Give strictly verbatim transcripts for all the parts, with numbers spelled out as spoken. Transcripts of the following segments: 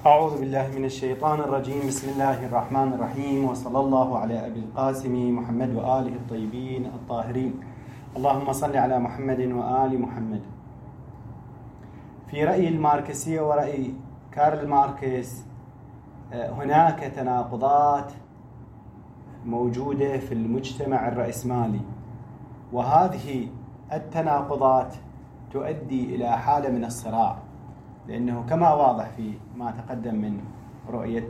أعوذ بالله من الشيطان الرجيم. بسم الله الرحمن الرحيم، وصلى الله على أبي القاسم محمد وآله الطيبين الطاهرين. اللهم صل على محمد وآل محمد. في رأي الماركسية ورأي كارل ماركس هناك تناقضات موجودة في المجتمع الرأسمالي، وهذه التناقضات تؤدي إلى حالة من الصراع، لأنه كما واضح في ما تقدم من رؤية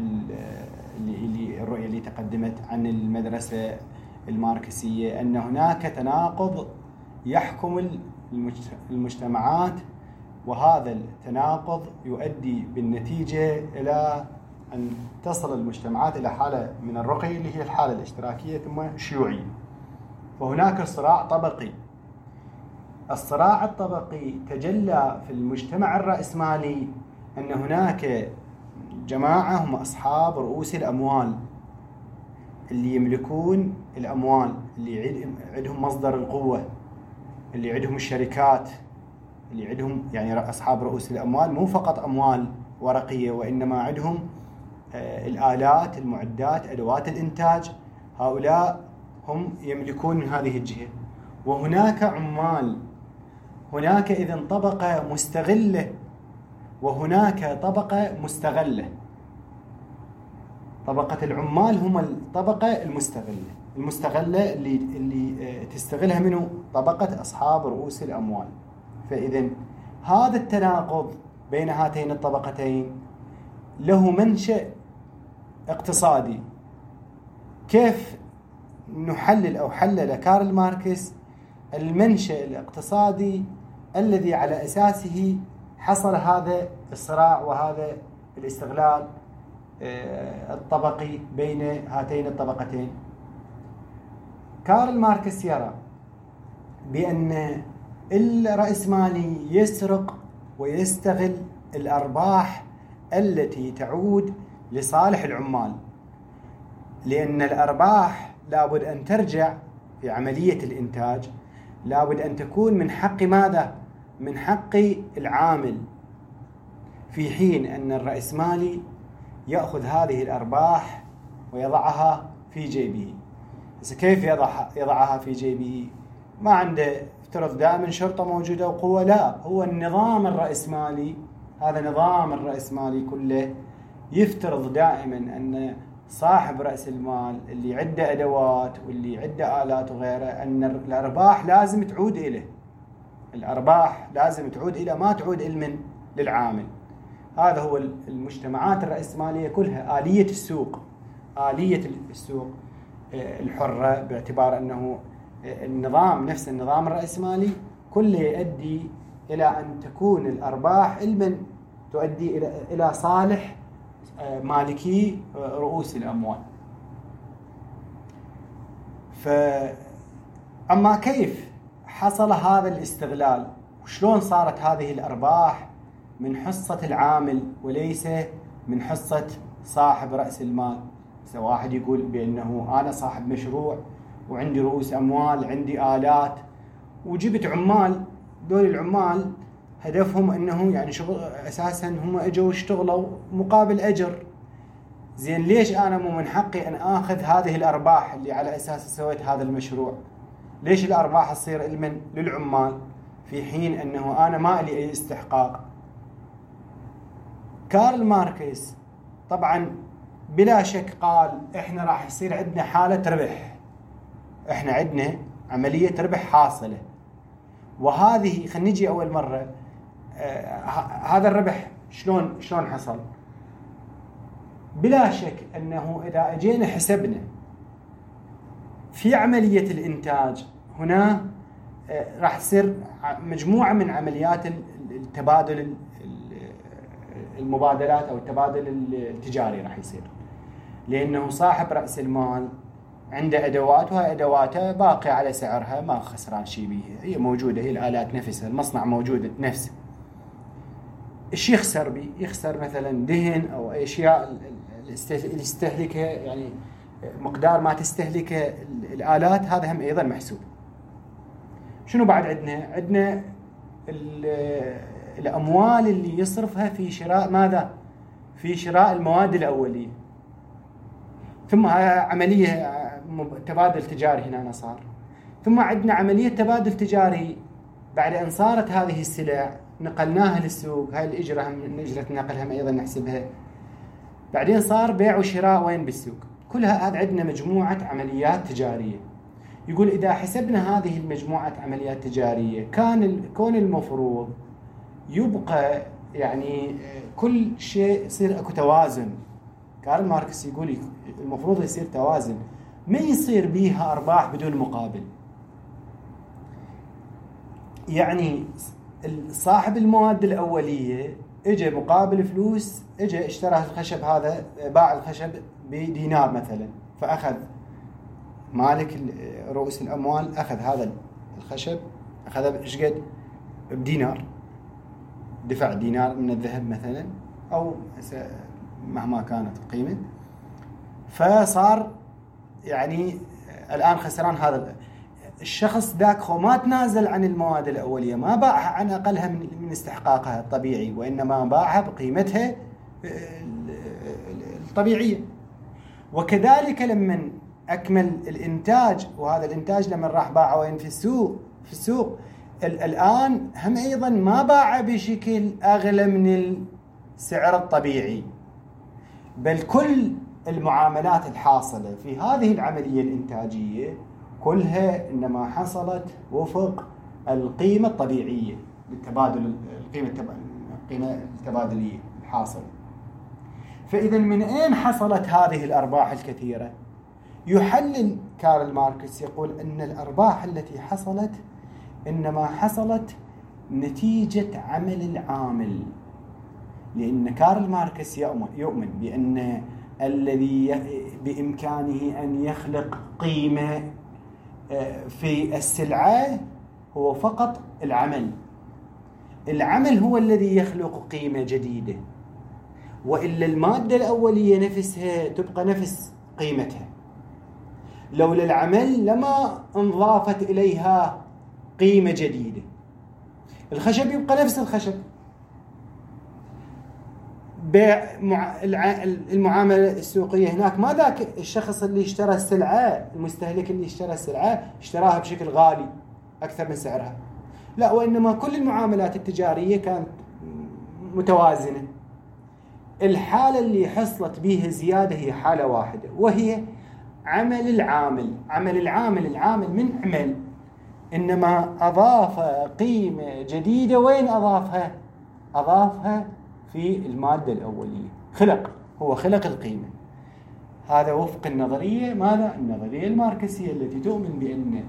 اللي الرؤية اللي تقدمت عن المدرسة الماركسية أن هناك تناقض يحكم المجتمعات، وهذا التناقض يؤدي بالنتيجة إلى أن تصل المجتمعات إلى حالة من الرقي اللي هي الحالة الاشتراكية ثم الشيوعية. وهناك صراع طبقي. الصراع الطبقي تجلى في المجتمع الرأسمالي أن هناك جماعة هم أصحاب رؤوس الأموال اللي يملكون الأموال، اللي عندهم مصدر القوة، اللي عندهم الشركات، اللي عندهم يعني أصحاب رؤوس الأموال مو فقط أموال ورقية، وإنما عندهم الآلات، المعدات، أدوات الإنتاج. هؤلاء هم يملكون من هذه الجهة. وهناك عمال، هناك إذن طبقة مستغلة وهناك طبقة مستغلة. طبقة العمال هم الطبقة المستغلة المستغلة اللي اللي تستغلها منه طبقة أصحاب رؤوس الأموال. فإذن هذا التناقض بين هاتين الطبقتين له منشأ اقتصادي. كيف نحلل أو حلل كارل ماركس المنشأ الاقتصادي الذي على أساسه حصل هذا الصراع وهذا الاستغلال الطبقي بين هاتين الطبقتين؟ كارل ماركس يرى بأن الرأسمالي يسرق ويستغل الأرباح التي تعود لصالح العمال، لأن الأرباح لابد أن ترجع في عملية الإنتاج، لابد أن تكون من حق ماذا؟ من حق العامل، في حين أن الرأسمالي يأخذ هذه الأرباح ويضعها في جيبه. بس كيف يضع يضعها في جيبه؟ ما عنده افترض دائما شرطة موجودة وقوة، لا، هو النظام الرأسمالي، هذا نظام الرأسمالي كله يفترض دائما أن صاحب رأس المال اللي عنده أدوات واللي عنده آلات وغيره أن الأرباح لازم تعود إليه. الأرباح لازم تعود إلى ما تعود إلمن للعامل. هذا هو المجتمعات الرأسمالية كلها، آلية السوق، آلية السوق الحرة، باعتبار أنه النظام نفس النظام الرأسمالي كله يؤدي إلى أن تكون الأرباح إلمن تؤدي إلى إلى صالح مالكي رؤوس الأموال. فأما كيف حصل هذا الاستغلال وشلون صارت هذه الأرباح من حصة العامل وليس من حصة صاحب رأس المال؟ واحد يقول بأنه أنا صاحب مشروع وعندي رؤوس أموال، عندي آلات وجبت عمال، دول العمال هدفهم أنه يعني شغل أساساً هم أجوا اشتغلوا مقابل أجر. زين، ليش أنا مو من حقي أن آخذ هذه الأرباح اللي على أساس سويت هذا المشروع؟ ليش الأرباح تصير إلمن للعمال في حين أنه أنا ما لي أي استحقاق؟ كارل ماركس طبعاً بلا شك قال إحنا راح يصير عندنا حالة ربح، إحنا عندنا عملية ربح حاصلة، وهذه خلينا نجي أول مرة آه هذا الربح شلون شلون حصل؟ بلا شك أنه إذا أجينا حسبنا في عملية الإنتاج هنا آه راح تصير مجموعة من عمليات التبادل المبادلات أو التبادل التجاري راح يصير، لأنه صاحب رأس المال عنده أدوات وهي أدواته باقية على سعرها، ما خسران شيء بيها، هي موجودة، هي الآلات نفسها، المصنع موجود نفسه. إيش يخسر بي؟ يخسر مثلا دهن أو أشياء اللي يستهلكها، يعني مقدار ما تستهلكه الآلات، هذا هم أيضا محسوب. شنو بعد عندنا؟ عندنا الأموال اللي يصرفها في شراء ماذا؟ في شراء المواد الأولية، ثم عملية تبادل تجاري هنا صار، ثم عندنا عملية تبادل تجاري بعد أن صارت هذه السلع نقلناها للسوق، هاي الإجرة من أجرة نقلها هم أيضا نحسبها، بعدين صار بيع وشراء وين بالسوق. كلها هذا عندنا مجموعة عمليات تجارية. يقول إذا حسبنا هذه المجموعة عمليات تجارية كان كون المفروض يبقى يعني كل شيء يصير اكو توازن. كارل ماركس يقول المفروض يصير توازن، ما يصير بيها أرباح بدون مقابل. يعني صاحب المواد الأولية اجى مقابل فلوس، اجى اشترى الخشب هذا، باع الخشب بدينار مثلا، فأخذ مالك رؤوس الأموال أخذ هذا الخشب أخذه إيش قد؟ بدينار، دفع دينار من الذهب مثلا أو مهما كانت القيمة، فصار يعني الآن خسران. هذا الشخص ذاك هو ما تنازل عن المواد الأولية، ما باعها عن أقلها من استحقاقها الطبيعي، وإنما باعها بقيمتها الطبيعية. وكذلك لما أكمل الإنتاج، وهذا الإنتاج لما راح باعه وين؟ في السوق في السوق الآن هم أيضا ما باع بشكل أغلى من السعر الطبيعي، بل كل المعاملات الحاصلة في هذه العملية الإنتاجية كلها إنما حصلت وفق القيمة الطبيعية للتبادل، القيمة القيمة التبادلية الحاصلة. فإذا من أين حصلت هذه الأرباح الكثيرة؟ يحلل كارل ماركس يقول أن الأرباح التي حصلت إنما حصلت نتيجة عمل العامل، لأن كارل ماركس يؤمن بأن الذي بإمكانه أن يخلق قيمة في السلعة هو فقط العمل. العمل هو الذي يخلق قيمة جديدة، وإلا المادة الأولية نفسها تبقى نفس قيمتها. لولا العمل لما انضافت إليها قيمة جديدة. الخشب يبقى نفس الخشب، بيع المعاملة السوقية هناك ما ذاك الشخص اللي اشترى السلعة، المستهلك اللي اشترى السلعة اشتراها بشكل غالي أكثر من سعرها، لا، وإنما كل المعاملات التجارية كانت متوازنة. الحالة اللي حصلت بها زيادة هي حالة واحدة، وهي عمل العامل. عمل العامل العامل من عمل، إنما أضاف قيمة جديدة. وين أضافها؟ أضافها في المادة الأولية، خلق هو خلق القيمة. هذا وفق النظرية ماذا؟ النظرية الماركسية التي تؤمن بأن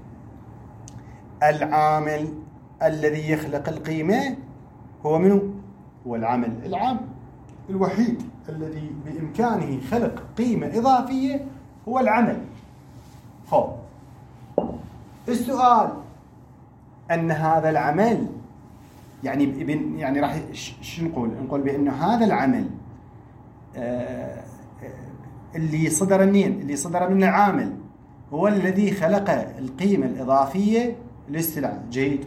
العامل الذي يخلق القيمة هو منه؟ هو العمل. العامل الوحيد الذي بإمكانه خلق قيمة إضافية هو العمل. فوق السؤال أن هذا العمل يعني يعني راح شو نقول؟ نقول بأن هذا العمل اللي صدر منين؟ اللي صدر من العامل هو الذي خلق القيمة الإضافية للسلعة. جيد.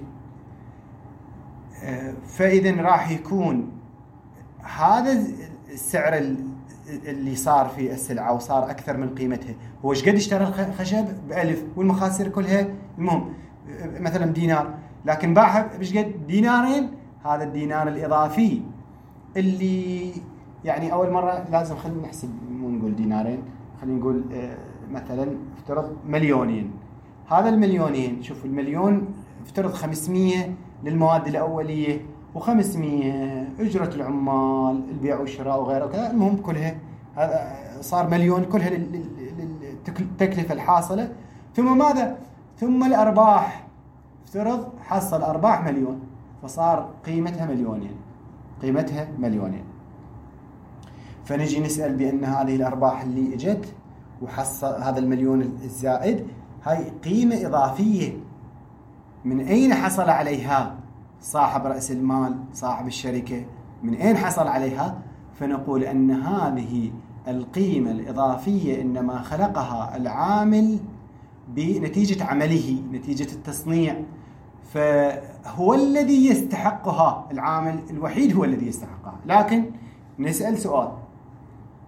فإذا راح يكون هذا السعر اللي صار في السلعة وصار أكثر من قيمتها، هو إيش قد اشترى الخشب؟ بألف، والمخاسر كلها المهم مثلا دينار، لكن باعها بإيش قد؟ دينارين. هذا الدينار الإضافي اللي يعني أول مرة لازم خلينا نحسب، مو نقول دينارين، خلينا نقول مثلا افترض مليونين. هذا المليونين، شوف المليون افترض خمسمية للمواد الأولية وخمسمية أجرة العمال، البيع والشراء وغيره وكذا، المهم كلها هذا صار مليون، كلها للتكلفة الحاصلة. ثم ماذا؟ ثم الأرباح، افترض حصل أرباح مليون، فصار قيمتها مليونين، قيمتها مليونين. فنجي نسأل بأن هذه الأرباح اللي اجت وحصل هذا المليون الزائد، هاي قيمة إضافية، من أين حصل عليها صاحب رأس المال، صاحب الشركة؟ من أين حصل عليها؟ فنقول أن هذه القيمة الإضافية إنما خلقها العامل بنتيجة عمله، نتيجة التصنيع، فهو الذي يستحقها. العامل الوحيد هو الذي يستحقها. لكن نسأل سؤال،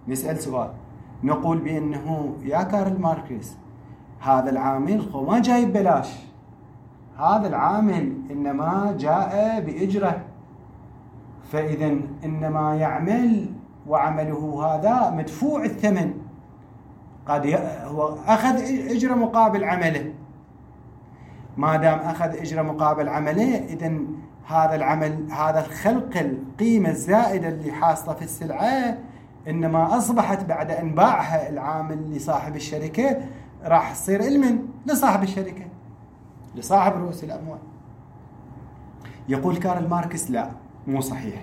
نسأل سؤال، نقول بأنه يا كارل ماركس هذا العامل هو ما جاي ببلاش، هذا العامل إنما جاء بإجرة، فإذا إنما يعمل وعمله هذا مدفوع الثمن، قد هو أخذ إجرة مقابل عمله. ما دام أخذ إجرة مقابل عمله، إذن هذا العمل، هذا الخلق القيمة الزائدة اللي حاصلة في السلعة إنما أصبحت بعد أن باعها العامل لصاحب الشركة راح تصير علما لصاحب الشركة، لصاحب رؤوس الأموال. يقول كارل ماركس لا، مو صحيح،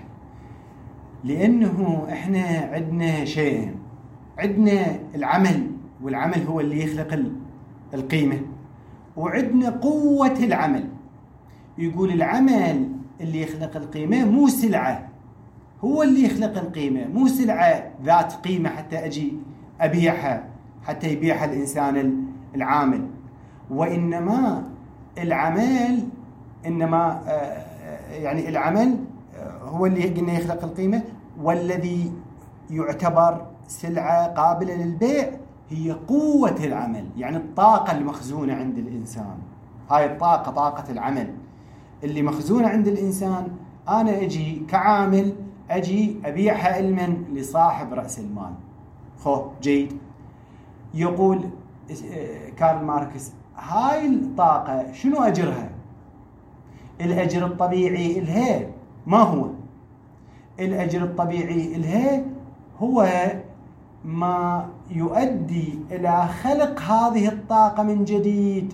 لأنه إحنا عندنا شيئين، عندنا العمل، والعمل هو اللي يخلق القيمة، وعندنا قوة العمل. يقول العمل اللي يخلق القيمة مو سلعة، هو اللي يخلق القيمة، مو سلعة ذات قيمة حتى أجي أبيعها، حتى يبيعها الإنسان العامل، وإنما العمل إنما يعني العمل هو اللي قلنا يخلق القيمة، والذي يعتبر سلعة قابلة للبيع هي قوة العمل، يعني الطاقة المخزونة عند الإنسان. هاي الطاقة، طاقة العمل اللي مخزونة عند الإنسان، أنا أجي كعامل أجي أبيعها علما لصاحب رأس المال. خو جيد. يقول كارل ماركس هاي الطاقة شنو أجرها؟ الأجر الطبيعي إلها ما هو؟ الأجر الطبيعي إلها هو ما يؤدي إلى خلق هذه الطاقة من جديد،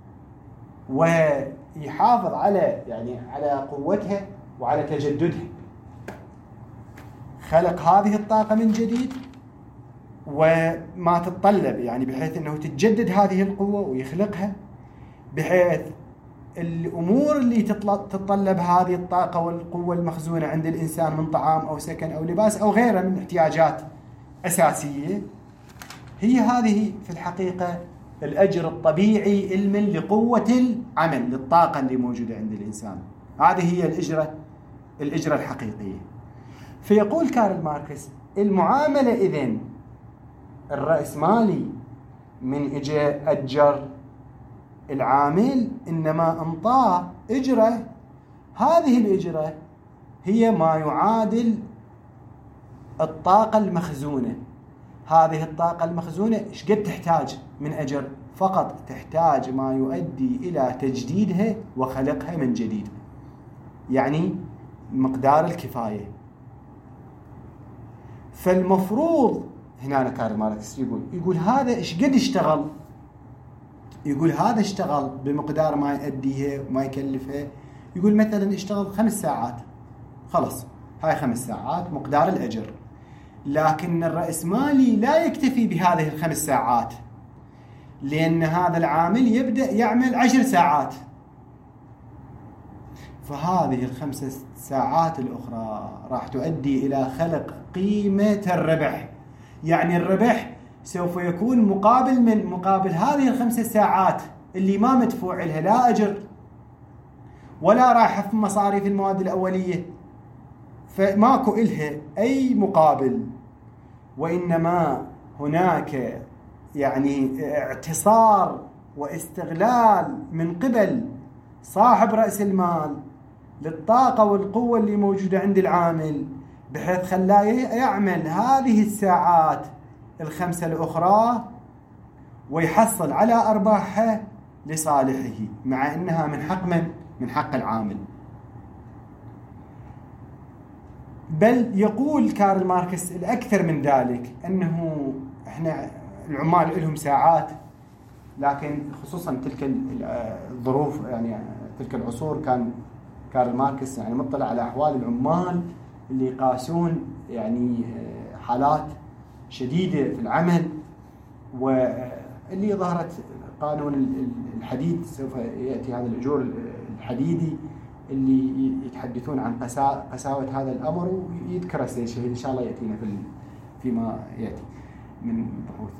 ويحافظ على يعني على قوتها وعلى تجددها. خلق هذه الطاقة من جديد وما تتطلب، يعني بحيث أنه تتجدد هذه القوة ويخلقها، بحيث الأمور اللي تتطلب هذه الطاقة والقوة المخزونة عند الإنسان من طعام أو سكن أو لباس أو غيرها من احتياجات أساسية، هي هذه في الحقيقة الأجر الطبيعي علما لقوة العمل، للطاقة اللي موجودة عند الإنسان. هذه هي الإجرة الإجرة الحقيقية. فيقول كارل ماركس المعاملة إذن الرأسمالي من إجا أجر العامل إنما أنطاه إجرة، هذه الإجرة هي ما يعادل الطاقة المخزونة. هذه الطاقة المخزونة إيش قد تحتاج من أجر؟ فقط تحتاج ما يؤدي إلى تجديدها وخلقها من جديد، يعني مقدار الكفاية. فالمفروض هنا كارل ماركس يقول يقول هذا إيش قد اشتغل؟ يقول هذا اشتغل بمقدار ما يؤديه وما يكلفه. يقول مثلا اشتغل خمس ساعات، خلص هاي خمس ساعات مقدار الأجر. لكن الرأسمالي لا يكتفي بهذه الخمس ساعات، لأن هذا العامل يبدأ يعمل عشر ساعات، فهذه الخمس ساعات الأخرى راح تؤدي إلى خلق قيمة الربح. يعني الربح سوف يكون مقابل من مقابل هذه الخمس ساعات اللي ما مدفوع لها لا أجر ولا راح في مصاريف المواد الأولية، فماكو إلها أي مقابل، وإنما هناك يعني اعتصار واستغلال من قبل صاحب رأس المال للطاقة والقوة اللي موجودة عند العامل، بحيث خلاه يعمل هذه الساعات الخمسة الأخرى ويحصل على أرباحها لصالحه، مع أنها من حق من؟ من حق العامل. بل يقول كارل ماركس الأكثر من ذلك، أنه إحنا العمال لهم ساعات، لكن خصوصا تلك الظروف يعني تلك العصور كان كارل ماركس يعني مطلع على أحوال العمال اللي يقاسون يعني حالات شديدة في العمل، واللي ظهرت قانون الحديد، سوف يأتي هذا الأجور الحديدي اللي يتحدثون عن قساوة هذا الأمر، ويذكر السيد الشهيد إن شاء الله يأتينا في فيما يأتي من بحوث.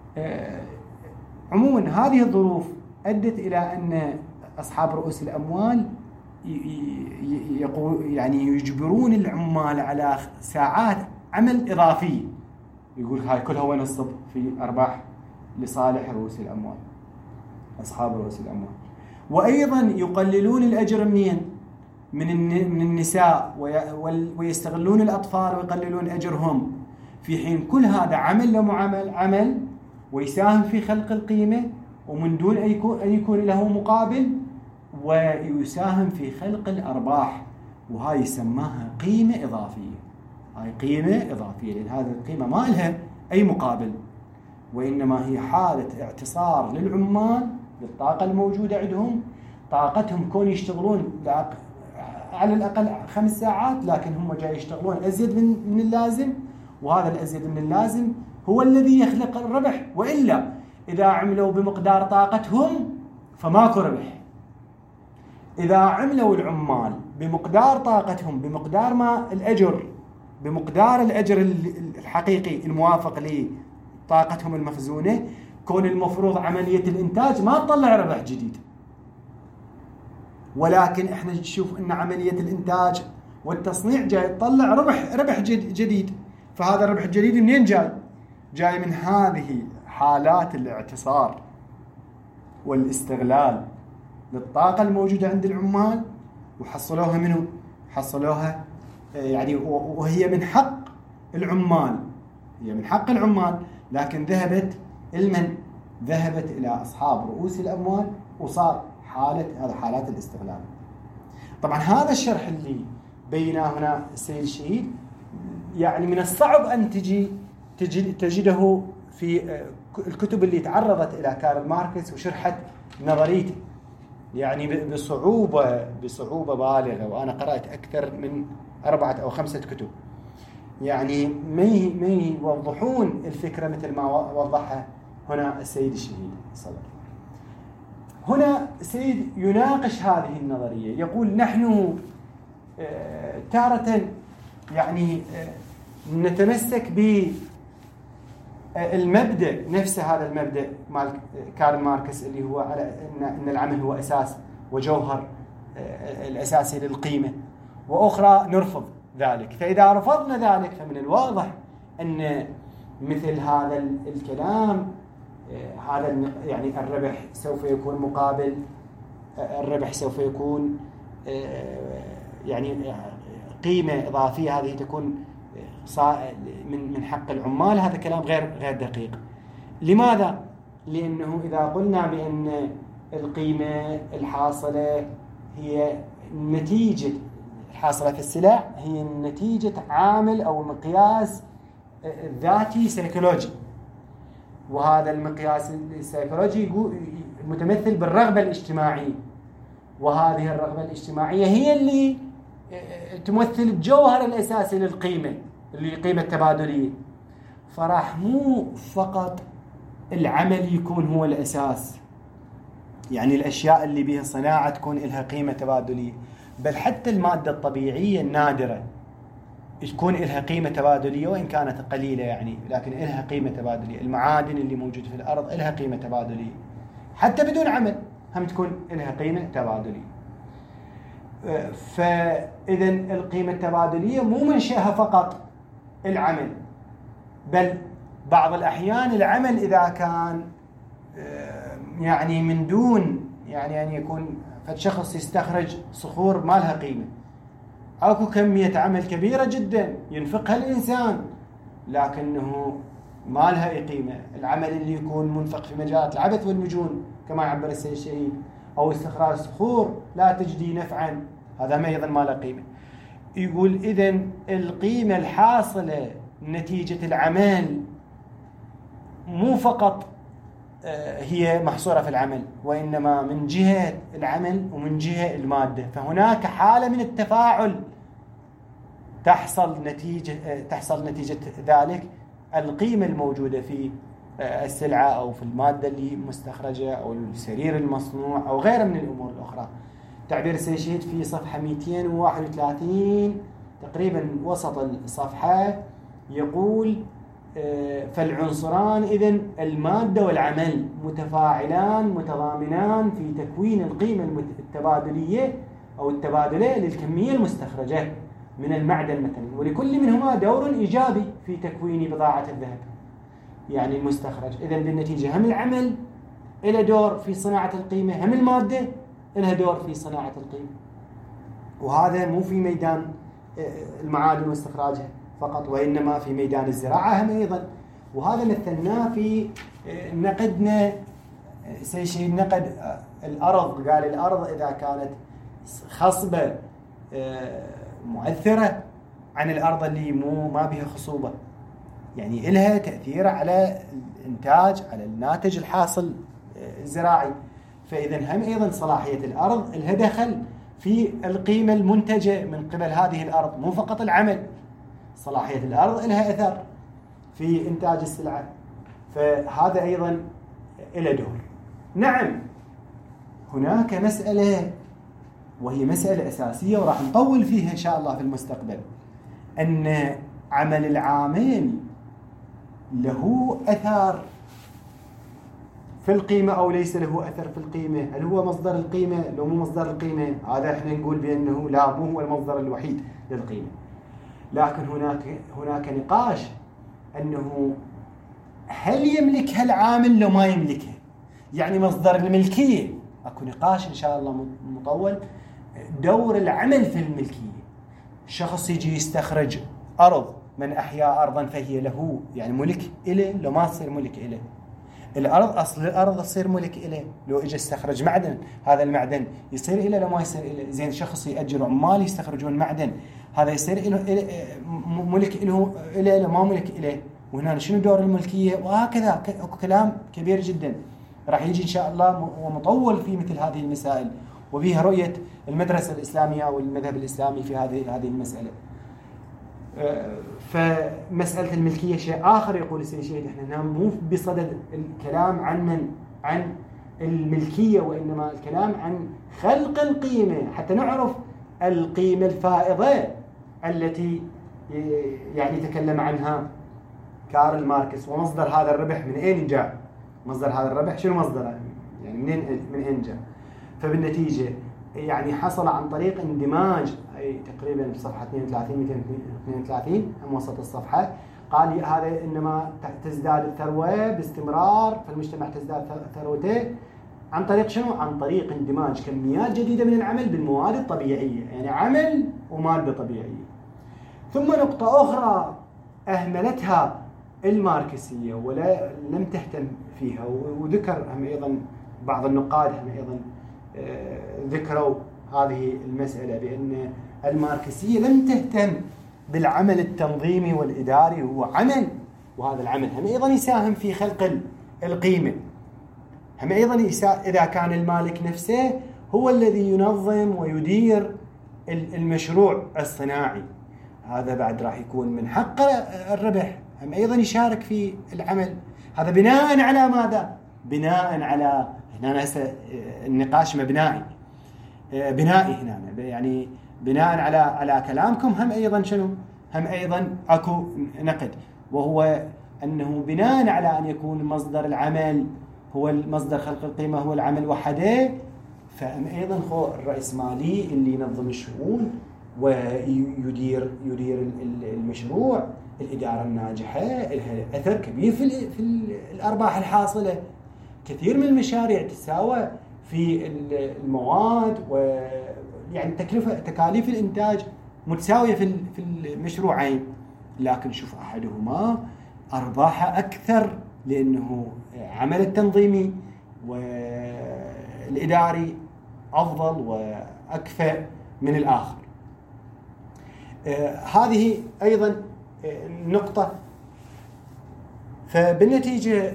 عموما هذه الظروف أدت إلى أن أصحاب رؤوس الأموال يعني يجبرون العمال على ساعات عمل إضافية، يقول هاي كلها وين الصب في أرباح لصالح رؤوس الأموال، أصحاب رؤوس الأموال. وأيضا يقللون الأجر منين؟ من من النساء، ويستغلون الأطفال ويقللون أجرهم، في حين كل هذا عمل لمعامل عمل ويساهم في خلق القيمة ومن دون أن يكون له مقابل، ويساهم في خلق الأرباح، وهاي يسماها قيمة إضافية. هاي قيمة إضافية لأن هذه القيمة ما لها أي مقابل، وإنما هي حالة اعتصار للعمال للطاقة الموجودة عندهم، طاقتهم كون يشتغلون على الأقل خمس ساعات، لكن هم جاي يشتغلون أزيد من اللازم، وهذا الأزيد من اللازم هو الذي يخلق الربح. وإلا إذا عملوا بمقدار طاقتهم فماكو ربح. إذا عملوا العمال بمقدار طاقتهم، بمقدار ما الأجر، بمقدار الأجر الحقيقي الموافق لطاقتهم المخزونة، كون المفروض عملية الإنتاج ما تطلع ربح جديد، ولكن احنا نشوف ان عملية الإنتاج والتصنيع جاي تطلع ربح ربح جديد. فهذا الربح الجديد منين جاي؟ جاي من هذه حالات الاعتصار والاستغلال للطاقة الموجودة عند العمال، وحصلوها منه حصلوها يعني، وهي من حق العمال، هي من حق العمال، لكن ذهبت المن ذهبت إلى أصحاب رؤوس الأموال، وصار حالة هذا حالات الاستغلال. طبعا هذا الشرح اللي بيناه هنا السيد الشهيد يعني من الصعب أن تجي تجده في الكتب اللي تعرضت إلى كارل ماركس وشرحت نظريته، يعني بصعوبة بصعوبة بالغة. وأنا قرأت أكثر من أربعة أو خمسة كتب يعني ما ما يوضحون الفكرة مثل ما وضحها هنا السيد الشهيد صدر. هنا السيد يناقش هذه النظرية، يقول نحن تارة يعني نتمسك بالمبدأ نفسه، هذا المبدأ مال كارل ماركس اللي هو على أن العمل هو أساس وجوهر الأساسي للقيمة، وأخرى نرفض ذلك. فإذا رفضنا ذلك فمن الواضح أن مثل هذا الكلام، هذا يعني الربح سوف يكون مقابل، الربح سوف يكون يعني قيمة إضافية، هذه تكون من من حق العمال. هذا كلام غير غير دقيق. لماذا؟ لأنه إذا قلنا بأن القيمة الحاصلة هي نتيجة الحاصلة في السلع، هي نتيجة عامل أو مقياس ذاتي سيكولوجي، وهذا المقياس السيكولوجي متمثل بالرغبة الاجتماعية، وهذه الرغبة الاجتماعية هي اللي تمثل الجوهر الأساسي للقيمة اللي قيمة تبادلية. فراح مو فقط العمل يكون هو الأساس، يعني الأشياء اللي بها صناعة تكون لها قيمة تبادلية، بل حتى المادة الطبيعية النادرة تكون لها قيمة تبادلية وإن كانت قليلة يعني، لكن لها قيمة تبادلية. المعادن اللي موجودة في الأرض لها قيمة تبادلية، حتى بدون عمل هم تكون لها قيمة تبادلية. فإذا القيمة التبادلية مو منشأها فقط العمل، بل بعض الأحيان العمل إذا كان يعني من دون يعني أن يكون فالشخص يستخرج صخور ما لها قيمة، أكو كمية عمل كبيرة جدا ينفقها الإنسان لكنه ما لها أي قيمة. العمل اللي يكون منفق في مجالات العبث والمجون كما يعبر السيد الشهيد، أو استخراج صخور لا تجدي نفعا، هذا ما أيضا ما له قيمة. يقول إذن القيمة الحاصلة نتيجة العمل مو فقط هي محصورة في العمل، وإنما من جهة العمل ومن جهة المادة. فهناك حالة من التفاعل تحصل نتيجة تحصل نتيجة ذلك القيمة الموجودة في السلعة أو في المادة اللي مستخرجة أو السرير المصنوع أو غيرها من الأمور الأخرى. تعبير السيد الشهيد في صفحة مئتين وواحد وثلاثين تقريبا وسط الصفحة يقول فالعنصران إذن المادة والعمل متفاعلان متضامنان في تكوين القيمة التبادلية أو التبادلية للكمية المستخرجة، من المعدن مثلا، ولكل منهما دور إيجابي في تكوين بضاعة الذهب يعني المستخرج. إذن بالنتيجة هم العمل له دور في صناعة القيمة، هم المادة لها دور في صناعة القيمة. وهذا مو في ميدان المعادن واستخراجها فقط، وإنما في ميدان الزراعة هم أيضا. وهذا مثلناه في نقدنا شيء نقد الأرض. قال الأرض إذا كانت خصبة مؤثرة عن الأرض اللي مو ما بها خصوبة، يعني إلها تأثير على الإنتاج، على الناتج الحاصل الزراعي. فإذا هم أيضا صلاحية الأرض لها دخل في القيمة المنتجة من قبل هذه الأرض، مو فقط العمل. صلاحية الأرض لها أثر في إنتاج السلعة، فهذا أيضا له دور. نعم هناك مسألة وهي مسألة أساسية وراح نطول فيها إن شاء الله في المستقبل، أن عمل العامل له أثر في القيمة أو ليس له أثر في القيمة. هل هو مصدر القيمة لو مو مصدر القيمة؟ هذا احنا نقول بأنه لا، مو هو المصدر الوحيد للقيمة. لكن هناك هناك نقاش أنه هل يملكها العامل لو ما يملكها، يعني مصدر الملكية. أكو نقاش إن شاء الله مطول دور العمل في الملكية. شخص يجي يستخرج أرض، من أحيا أرضا فهي له، يعني ملك إله لو ما تصير ملك إله. الأرض أصل الأرض تصير ملك إله لو إجا استخرج معدن، هذا المعدن يصير إله لو ما يصير إله. زين شخص يأجر عمال يستخرجون معدن، هذا يصير إله ملك إله إله لو ما ملك إله. وهنا شنو دور الملكية؟ وهكذا كلام كبير جدا راح يجي إن شاء الله ومطول في مثل هذه المسائل، وبها رؤية المدرسة الإسلامية والمذهب الإسلامي في هذه هذه المسألة. فمسألة الملكية شيء آخر. يقول السيد الشهيد إحنا مو بصدد الكلام عن من عن الملكية، وإنما الكلام عن خلق القيمة حتى نعرف القيمة الفائضة التي يعني تكلم عنها كارل ماركس. ومصدر هذا الربح من أين جاء؟ مصدر هذا الربح شنو مصدره؟ يعني منين من أين جاء؟ فبالنتيجة يعني حصل عن طريق اندماج، أي تقريبا في صفحة اثنين وثلاثين مئتين واثنين وثلاثين هم وسط الصفحة، قال هذا إنما تزداد الثروة باستمرار، فالمجتمع تزداد ثروته عن طريق شنو؟ عن طريق اندماج كميات جديدة من العمل بالمواد الطبيعية، يعني عمل ومادة طبيعية. ثم نقطة أخرى أهملتها الماركسية ولا لم تهتم فيها، وذكر هم أيضا بعض النقاد هم أيضا ذكروا هذه المسألة بأن الماركسية لم تهتم بالعمل التنظيمي والإداري، هو عمل، وهذا العمل هم أيضا يساهم في خلق القيمة. هم أيضا إذا كان المالك نفسه هو الذي ينظم ويدير المشروع الصناعي، هذا بعد راح يكون من حق الربح، هم أيضا يشارك في العمل. هذا بناء على ماذا؟ بناء على هنا هسه النقاش مبنائي بنائي هنا، يعني بناء على على كلامكم هم أيضا شنو؟ هم أيضا أكو نقد، وهو أنه بناء على أن يكون مصدر العمل هو مصدر خلق القيمة هو العمل وحده، فهم أيضا هو الرأسمالي اللي ينظم الشؤون ويدير يدير المشروع. الإدارة الناجحة لها أثر كبير في في الأرباح الحاصلة. كثير من المشاريع تساوى في المواد، ويعني تكلفة تكاليف الإنتاج متساوية في في المشروعين، لكن شوف أحدهما أرباحه أكثر لأنه عمل التنظيمي والإداري أفضل وأكفأ من الآخر. آه هذه أيضا نقطة. فبالنتيجة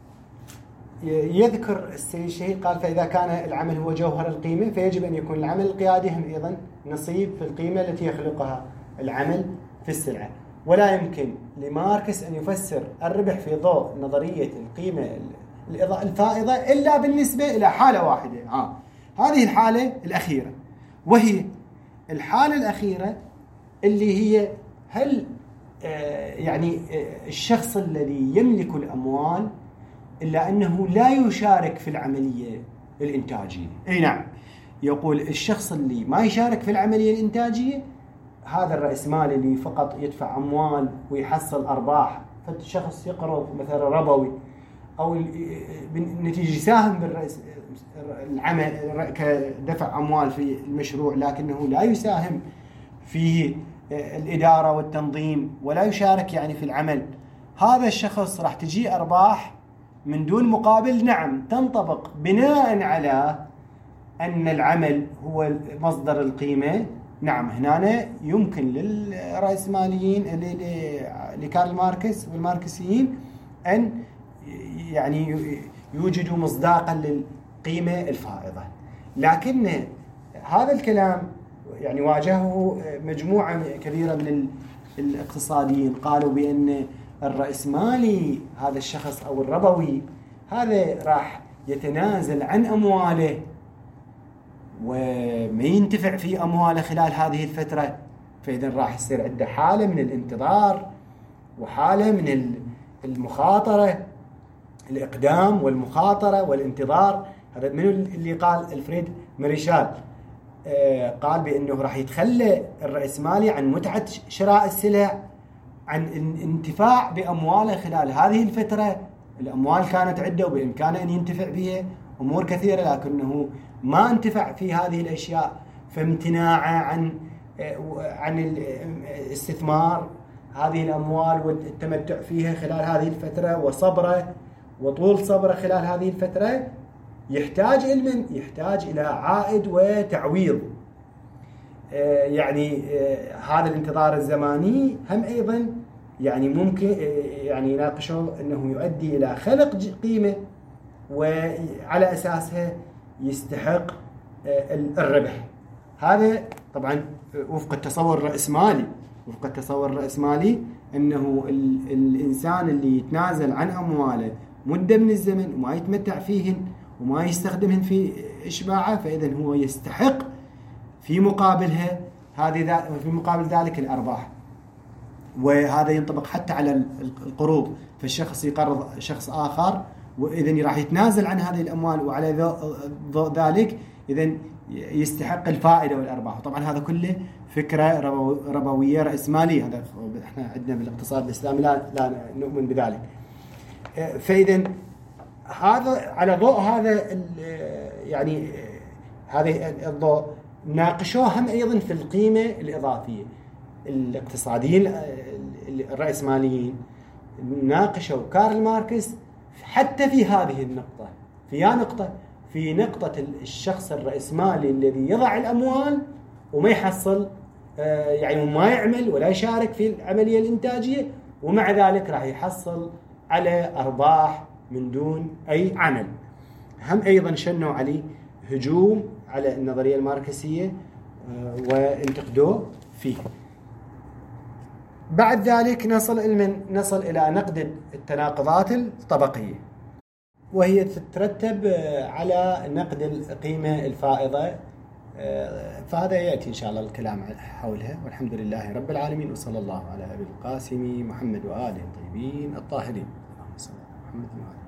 يذكر السيد الشهيد قال فإذا كان العمل هو جوهر القيمة فيجب أن يكون العمل القيادي هم أيضا نصيب في القيمة التي يخلقها العمل في السلعة. ولا يمكن لماركس أن يفسر الربح في ضوء نظرية القيمة الفائضة إلا بالنسبة إلى حالة واحدة، آه. هذه الحالة الأخيرة، وهي الحالة الأخيرة اللي هي هل آه يعني آه الشخص الذي يملك الأموال إلا أنه لا يشارك في العملية الإنتاجية. أي نعم، يقول الشخص اللي ما يشارك في العملية الإنتاجية هذا الرأسمالي اللي فقط يدفع أموال ويحصل أرباح، فالشخص يقرض مثلا ربوي أو بالنتيجة يساهم بالرأس العمل كدفع أموال في المشروع، لكنه لا يساهم في الإدارة والتنظيم ولا يشارك يعني في العمل، هذا الشخص راح تجي أرباح من دون مقابل. نعم تنطبق بناء على أن العمل هو مصدر القيمة. نعم هنا يمكن للرأسماليين لكارل ماركس والماركسيين أن يعني يوجدوا مصداقا للقيمة الفائضة، لكن هذا الكلام يعني واجهه مجموعة كبيرة من الاقتصاديين، قالوا بأن الرأسمالي هذا الشخص أو الربوي هذا راح يتنازل عن أمواله وما ينتفع في أمواله خلال هذه الفترة، فإذا راح يصير عنده حالة من الانتظار وحالة من المخاطرة، الإقدام والمخاطرة والانتظار. هذا من اللي قال الفريد ماريشال، آه قال بأنه راح يتخلى الرأسمالي عن متعة شراء السلع، عن الانتفاع بأمواله خلال هذه الفترة. الأموال كانت عنده وبإمكانه أن ينتفع بها أمور كثيرة، لكنه ما انتفع في هذه الأشياء، فامتناعه عن عن الاستثمار هذه الأموال والتمتع فيها خلال هذه الفترة، وصبره وطول صبره خلال هذه الفترة يحتاج إلى يحتاج إلى عائد وتعويض. يعني هذا الانتظار الزماني هم أيضا يعني ممكن يعني يناقشوا أنه يؤدي إلى خلق قيمة وعلى أساسها يستحق الربح. هذا طبعا وفق التصور الرأسمالي، وفق التصور الرأسمالي أنه الإنسان اللي يتنازل عن أمواله مدة من الزمن وما يتمتع فيهن وما يستخدمهن في إشباعه، فإذا هو يستحق في مقابلها هذه في مقابل ذلك الأرباح. وهذا ينطبق حتى على القروض، فالشخص يقرض شخص آخر وإذن راح يتنازل عن هذه الأموال، وعلى ضوء ذلك إذن يستحق الفائدة والأرباح. طبعا هذا كله فكرة ربوية رأسمالية، هذا احنا عندنا بالاقتصاد الإسلامي لا لا نؤمن بذلك. فإذا هذا على ضوء هذا يعني هذه الضوء ناقشوه هم أيضا في القيمة الإضافية. الاقتصاديين الرأسماليين ناقشوا كارل ماركس حتى في هذه النقطة، في نقطة في نقطة الشخص الرأسمالي الذي يضع الأموال وما يحصل يعني ما يعمل ولا يشارك في العملية الإنتاجية، ومع ذلك راح يحصل على أرباح من دون أي عمل. هم أيضا شنوا عليه هجوم على النظرية الماركسية وانتقدوه فيه. بعد ذلك نصل إلى نصل إلى نقد التناقضات الطبقية، وهي تترتب على نقد القيمة الفائضة، فهذا يأتي إن شاء الله الكلام حولها. والحمد لله رب العالمين، وصلى الله على أبي القاسم محمد وآله الطيبين الطاهرين. اللهم صل على محمد وآله.